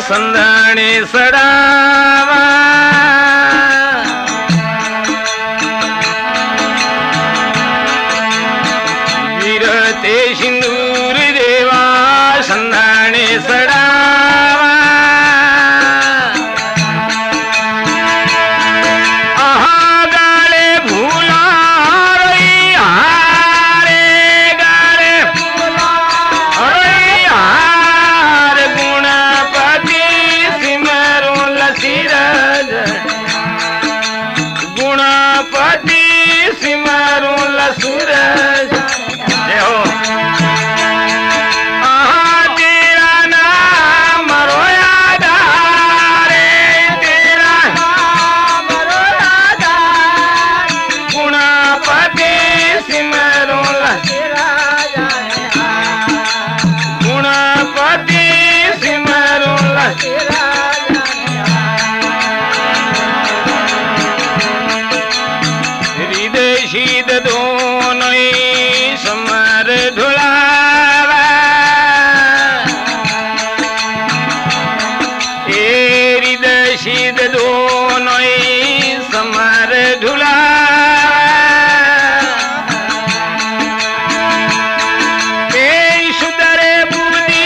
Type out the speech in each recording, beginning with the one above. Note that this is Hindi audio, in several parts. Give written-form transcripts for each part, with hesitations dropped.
संधाने सड़ावा गिरते सिंदूर देवा संधाने सड़ावा आहा गाले भूला रही हारे गाले भूला रही हार गुणपति सिमरो लसीरज गुणपति सिमरो लसूरज जय हो शीद दोनों समर ढुलावा हृदय शीद दोनों समर ढुलावा सुधरे बुद्धि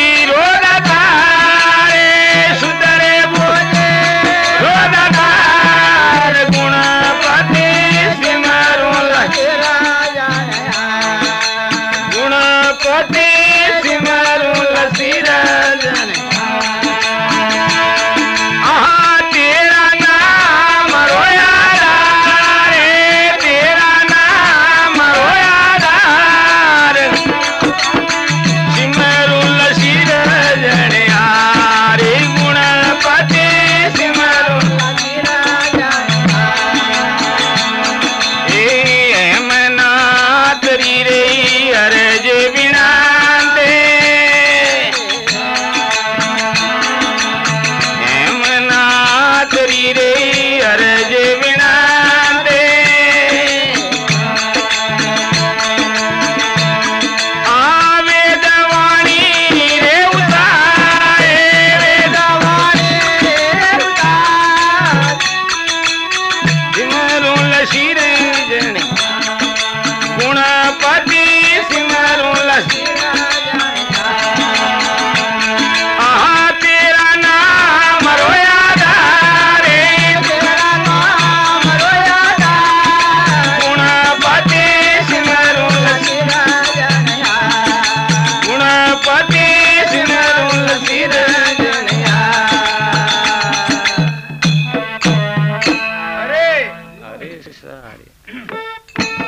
रोदकार सुधरे बुद्धि रोदकार गुणपति गुणपति सिमरो लसीरज आहा तेरा नाम रोया रे तेरा नाम रोया रे सिमरो लसीरज रे गुणपति सिमरो हेमनाथ रे अरज बिनाते हेमनाथ रे अरज बिनाते वेदवाणी रे उतारे वेदवाणी रे उतारे सिमरो लसीरज गुणपति सिमरो आहा तेरा नाम रोया रे तेरा नाम रोया गुणपति सिमरो गुणपति सिमरो हरे हरे हरे